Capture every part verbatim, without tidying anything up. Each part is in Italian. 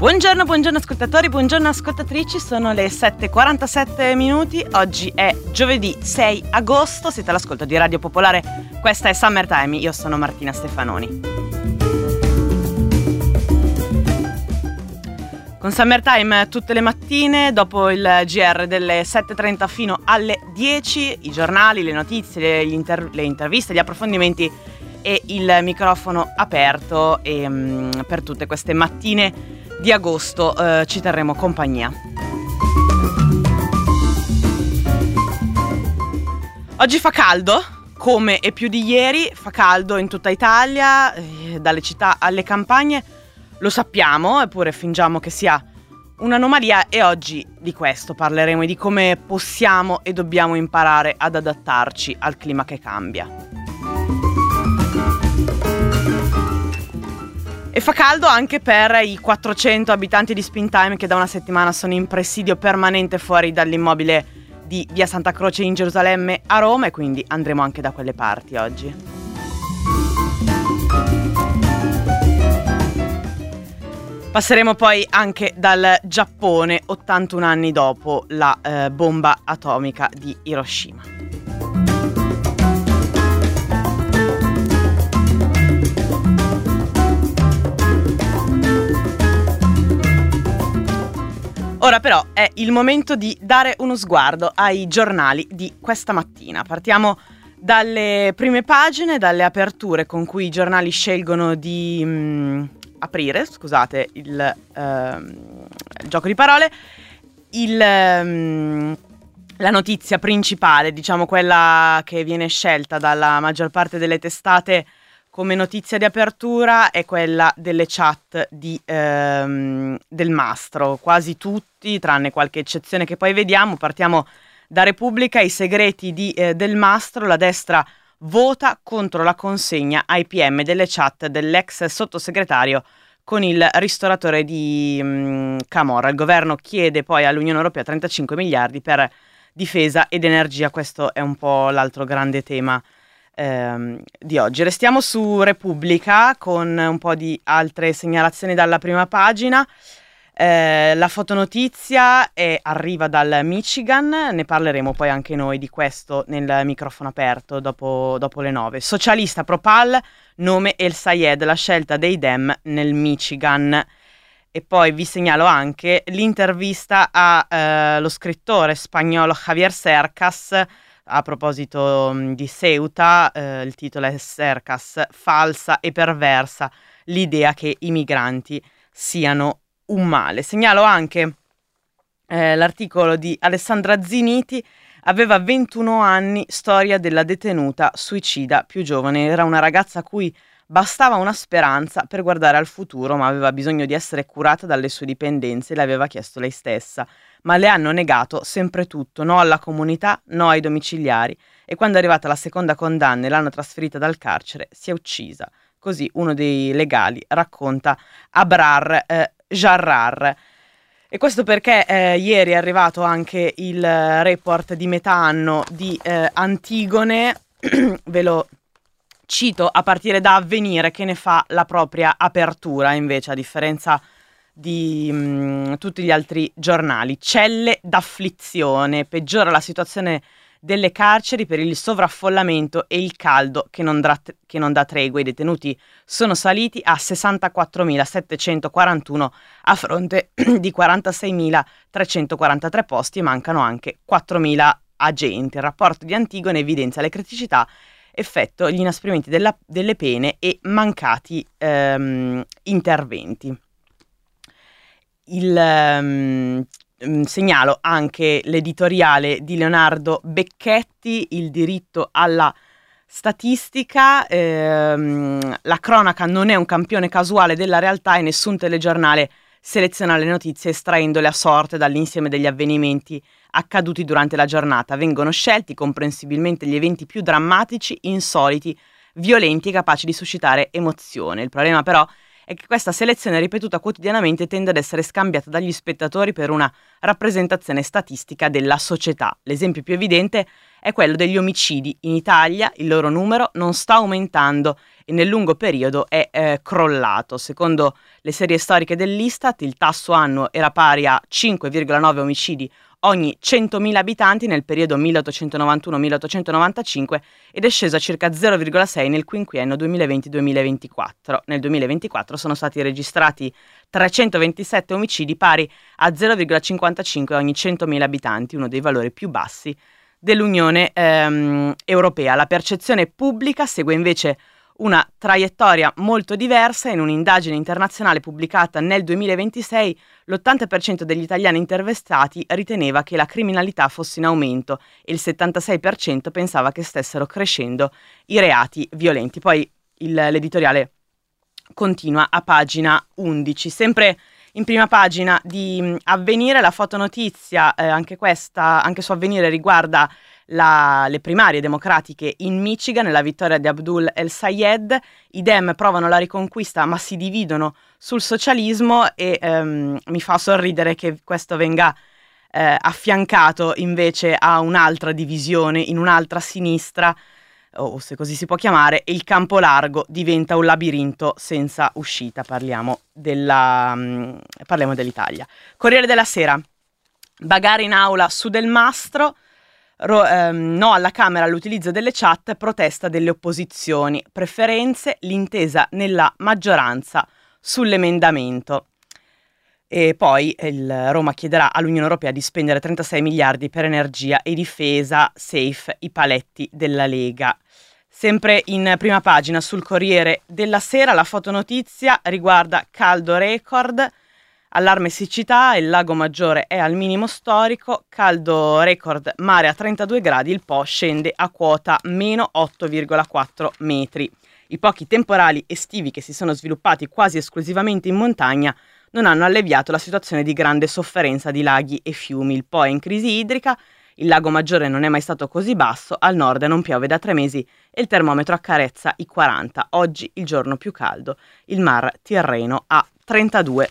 Buongiorno, buongiorno ascoltatori, buongiorno ascoltatrici, sono le sette e quarantasette minuti, oggi è giovedì sei agosto, siete all'ascolto di Radio Popolare, questa è Summertime, io sono Martina Stefanoni. Con Summertime tutte le mattine, dopo il G R delle sette e trenta fino alle dieci, i giornali, le notizie, gli inter- le interviste, gli approfondimenti e il microfono aperto e, um, per tutte queste mattine di agosto eh, ci terremo compagnia. Oggi fa caldo, come e più di ieri, fa caldo in tutta Italia, eh, dalle città alle campagne, lo sappiamo, eppure fingiamo che sia un'anomalia e oggi di questo parleremo e di come possiamo e dobbiamo imparare ad adattarci al clima che cambia. E fa caldo anche per i quattrocento abitanti di Springtime che da una settimana sono in presidio permanente fuori dall'immobile di via Santa Croce in Gerusalemme a Roma, e quindi andremo anche da quelle parti oggi. Passeremo poi anche dal Giappone, ottantuno anni dopo la eh, bomba atomica di Hiroshima. Ora però è il momento di dare uno sguardo ai giornali di questa mattina. Partiamo dalle prime pagine, dalle aperture con cui i giornali scelgono di mh, aprire, scusate il, uh, il gioco di parole, il, um, la notizia principale, diciamo quella che viene scelta dalla maggior parte delle testate come notizia di apertura, è quella delle chat di, ehm, del Mastro. Quasi tutti, tranne qualche eccezione che poi vediamo. Partiamo da Repubblica, i segreti di, eh, del Mastro, la destra vota contro la consegna ai P M delle chat dell'ex sottosegretario con il ristoratore di mh, Camorra. Il governo chiede poi all'Unione Europea trentacinque miliardi per difesa ed energia. Questo è un po' l'altro grande tema Ehm, di oggi. Restiamo su Repubblica con un po' di altre segnalazioni dalla prima pagina. Eh, la fotonotizia è, arriva dal Michigan, ne parleremo poi anche noi di questo nel microfono aperto dopo, dopo le nove. Socialista Propal, nome El Sayed, la scelta dei Dem nel Michigan. E poi vi segnalo anche l'intervista allo eh, scrittore spagnolo Javier Cercas. A proposito mh, di Ceuta, eh, il titolo è Cercas, falsa e perversa l'idea che i migranti siano un male. Segnalo anche eh, l'articolo di Alessandra Ziniti, aveva ventuno anni, storia della detenuta suicida più giovane. Era una ragazza a cui bastava una speranza per guardare al futuro, ma aveva bisogno di essere curata dalle sue dipendenze, l'aveva chiesto lei stessa. Ma le hanno negato sempre tutto, no alla comunità, no ai domiciliari, e quando è arrivata la seconda condanna e l'hanno trasferita dal carcere si è uccisa. Così uno dei legali racconta Abrar eh, Jarrar. E questo perché eh, ieri è arrivato anche il eh, report di metà anno di eh, Antigone, ve lo cito a partire da Avvenire che ne fa la propria apertura invece, a differenza di mh, tutti gli altri giornali. Celle d'afflizione, peggiora la situazione delle carceri per il sovraffollamento e il caldo che non, dà, che non dà tregua. I detenuti sono saliti a sessantaquattromilasettecentoquarantuno a fronte di quarantaseimilatrecentoquarantatré posti e mancano anche quattromila agenti. Il rapporto di Antigone evidenzia le criticità, effetto gli inasprimenti della, delle pene e mancati ehm, interventi. Il, um, segnalo anche l'editoriale di Leonardo Becchetti, il diritto alla statistica. Ehm, la cronaca non è un campione casuale della realtà e nessun telegiornale seleziona le notizie estraendole a sorte dall'insieme degli avvenimenti accaduti durante la giornata. Vengono scelti comprensibilmente gli eventi più drammatici, insoliti, violenti e capaci di suscitare emozione. Il problema però è che questa selezione ripetuta quotidianamente tende ad essere scambiata dagli spettatori per una rappresentazione statistica della società. L'esempio più evidente è quello degli omicidi. In Italia il loro numero non sta aumentando e nel lungo periodo è eh, crollato. Secondo le serie storiche dell'Istat, il tasso annuo era pari a cinque virgola nove omicidi ogni centomila abitanti nel periodo milleottocentonovantuno milleottocentonovantacinque ed è sceso a circa zero virgola sei nel quinquennio duemilaventi duemilaventiquattro. Nel duemilaventiquattro sono stati registrati trecentoventisette omicidi pari a zero virgola cinquantacinque ogni centomila abitanti, uno dei valori più bassi dell'Unione ehm, Europea. La percezione pubblica segue invece una traiettoria molto diversa. In un'indagine internazionale pubblicata nel duemilaventisei, l'ottanta per cento degli italiani intervistati riteneva che la criminalità fosse in aumento e il settantasei per cento pensava che stessero crescendo i reati violenti. Poi il, l'editoriale continua a pagina undici. Sempre in prima pagina di Avvenire, la fotonotizia, eh, anche questa, anche su Avvenire, riguarda La, le primarie democratiche in Michigan, la vittoria di Abdul El-Sayed. I Dem provano la riconquista ma si dividono sul socialismo e ehm, mi fa sorridere che questo venga eh, affiancato invece a un'altra divisione in un'altra sinistra, o se così si può chiamare, e il campo largo diventa un labirinto senza uscita. Parliamo, della, um, parliamo dell'Italia. Corriere della Sera, bagarre in aula su Del Mastro. Ro, ehm, no alla Camera all'utilizzo delle chat, protesta delle opposizioni, preferenze, l'intesa nella maggioranza sull'emendamento. E poi il Roma chiederà all'Unione Europea di spendere trentasei miliardi per energia e difesa, safe i paletti della Lega. Sempre in prima pagina sul Corriere della Sera, la fotonotizia riguarda caldo record. Allarme siccità, il lago Maggiore è al minimo storico, caldo record, mare a trentadue gradi, il Po scende a quota meno otto virgola quattro metri. I pochi temporali estivi che si sono sviluppati quasi esclusivamente in montagna non hanno alleviato la situazione di grande sofferenza di laghi e fiumi. Il Po è in crisi idrica, il lago Maggiore non è mai stato così basso, al nord non piove da tre mesi e il termometro accarezza i quaranta. Oggi il giorno più caldo, il Mar Tirreno a trentadue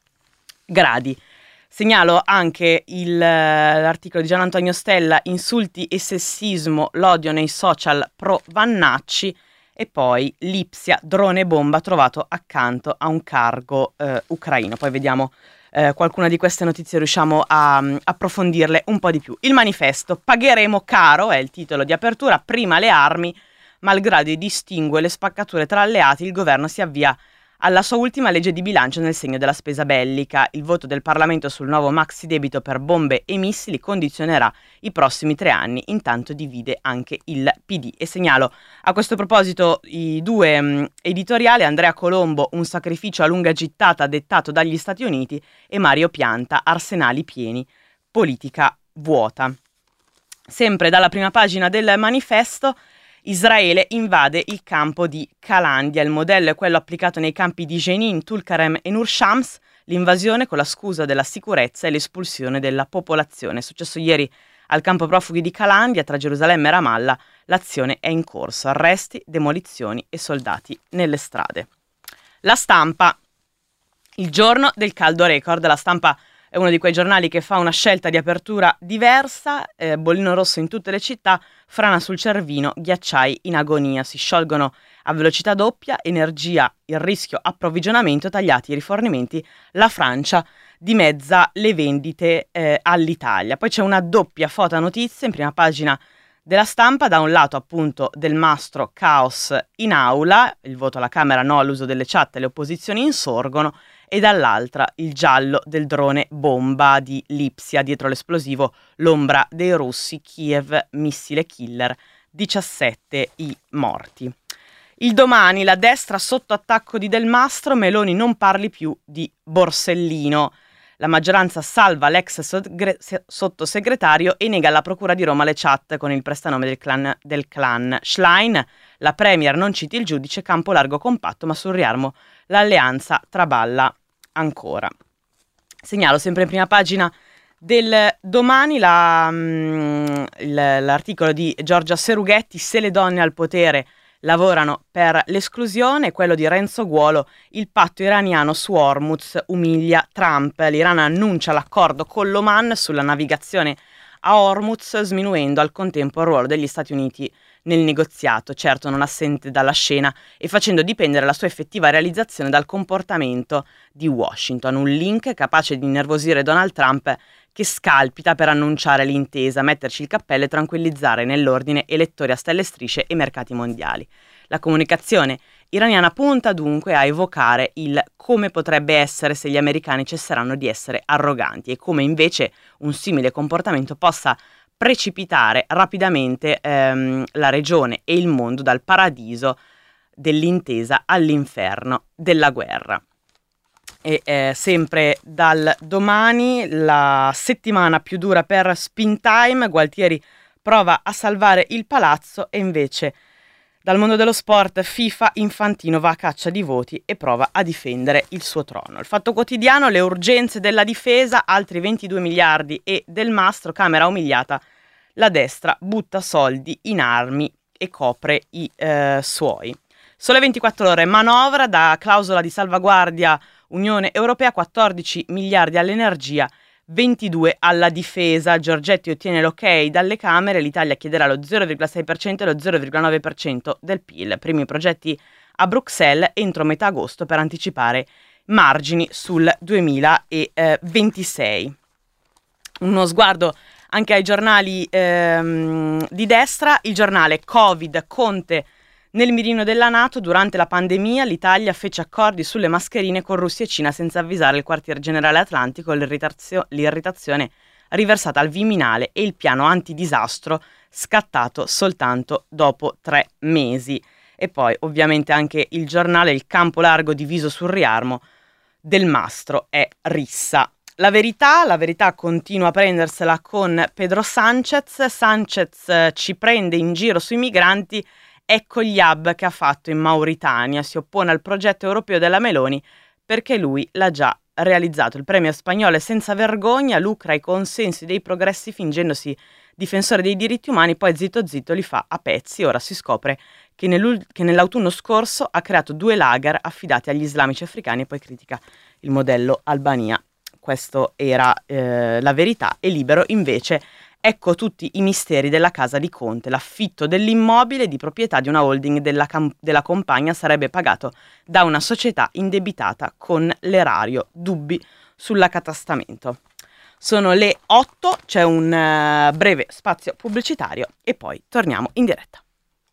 gradi. Segnalo anche il, l'articolo di Gian Antonio Stella, insulti e sessismo, l'odio nei social pro Vannacci, e poi Lipsia, drone bomba trovato accanto a un cargo eh, ucraino. Poi vediamo eh, qualcuna di queste notizie, riusciamo a um, approfondirle un po' di più. Il Manifesto, pagheremo caro, è il titolo di apertura, prima le armi, malgrado i distinguo e le spaccature tra alleati, il governo si avvia alla sua ultima legge di bilancio nel segno della spesa bellica. Il voto del Parlamento sul nuovo maxi debito per bombe e missili condizionerà i prossimi tre anni, intanto divide anche il P D. E segnalo a questo proposito i due mh, editoriali, Andrea Colombo, un sacrificio a lunga gittata dettato dagli Stati Uniti, e Mario Pianta, arsenali pieni, politica vuota. Sempre dalla prima pagina del Manifesto, Israele invade il campo di Kalandia, il modello è quello applicato nei campi di Jenin, Tulkarem e Nur Shams, l'invasione con la scusa della sicurezza e l'espulsione della popolazione. È successo ieri al campo profughi di Kalandia, tra Gerusalemme e Ramallah, l'azione è in corso, arresti, demolizioni e soldati nelle strade. La Stampa, il giorno del caldo record. La Stampa è uno di quei giornali che fa una scelta di apertura diversa, eh, bollino rosso in tutte le città, frana sul Cervino, ghiacciai in agonia, si sciolgono a velocità doppia, energia, il rischio approvvigionamento, tagliati i rifornimenti, la Francia dimezza le vendite eh, all'Italia. Poi c'è una doppia foto notizia in prima pagina della Stampa, da un lato appunto Del Mastro, caos in aula, il voto alla Camera no all'uso delle chat e le opposizioni insorgono, e dall'altra il giallo del drone bomba di Lipsia, dietro l'esplosivo l'ombra dei russi, Kiev, missile killer, diciassette i morti. Il Domani, la destra sotto attacco di Del Mastro, Meloni non parli più di Borsellino. La maggioranza salva l'ex sottosegretario e nega alla Procura di Roma le chat con il prestanome del clan, del clan. Schlein, la Premier non citi il giudice, campo largo compatto, ma sul riarmo l'alleanza traballa ancora. Segnalo sempre in prima pagina del Domani la, mm, il, l'articolo di Giorgia Serughetti, se le donne al potere lavorano per l'esclusione, quello di Renzo Guolo, il patto iraniano su Hormuz umilia Trump, l'Iran annuncia l'accordo con l'Oman sulla navigazione a Hormuz, sminuendo al contempo il ruolo degli Stati Uniti nel negoziato, certo non assente dalla scena e facendo dipendere la sua effettiva realizzazione dal comportamento di Washington, un link capace di innervosire Donald Trump che scalpita per annunciare l'intesa, metterci il cappello e tranquillizzare nell'ordine elettori a stelle e strisce e mercati mondiali. La comunicazione iraniana punta dunque a evocare il come potrebbe essere se gli americani cesseranno di essere arroganti e come invece un simile comportamento possa precipitare rapidamente ehm, la regione e il mondo dal paradiso dell'intesa all'inferno della guerra. E eh, sempre dal domani, la settimana più dura per Spin Time, Gualtieri prova a salvare il palazzo e invece dal mondo dello sport FIFA Infantino va a caccia di voti e prova a difendere il suo trono. Il Fatto Quotidiano, le urgenze della difesa, altri ventidue miliardi e del mastro, Camera umiliata, la destra butta soldi in armi e copre i eh, suoi. Sole ventiquattro ore, manovra da clausola di salvaguardia Unione Europea, quattordici miliardi all'energia, ventidue alla difesa. Giorgetti ottiene l'ok dalle Camere, l'Italia chiederà lo zero virgola sei per cento e lo zero virgola nove per cento del P I L. Primi progetti a Bruxelles entro metà agosto per anticipare margini sul duemilaventisei. Uno sguardo anche ai giornali ehm, di destra, il giornale Covid, Conte nel mirino della NATO, durante la pandemia l'Italia fece accordi sulle mascherine con Russia e Cina senza avvisare il quartier generale atlantico, l'irritazio- l'irritazione riversata al Viminale e il piano antidisastro scattato soltanto dopo tre mesi. E poi ovviamente anche il giornale Il campo largo diviso sul riarmo, Del Mastro è rissa. La verità, la verità continua a prendersela con Pedro Sánchez. Sánchez eh, ci prende in giro sui migranti. Ecco gli hub che ha fatto in Mauritania, si oppone al progetto europeo della Meloni perché lui l'ha già realizzato. Il premier spagnolo è senza vergogna, lucra i consensi dei progressi fingendosi difensore dei diritti umani, poi zitto zitto li fa a pezzi. Ora si scopre che, che nell'autunno scorso ha creato due lager affidati agli islamici africani e poi critica il modello Albania. Questo era eh, La Verità. E Libero invece, ecco tutti i misteri della casa di Conte. L'affitto dell'immobile di proprietà di una holding della, cam- della compagna sarebbe pagato da una società indebitata con l'erario. Dubbi sull'accatastamento. Sono le otto, c'è un uh, breve spazio pubblicitario e poi torniamo in diretta.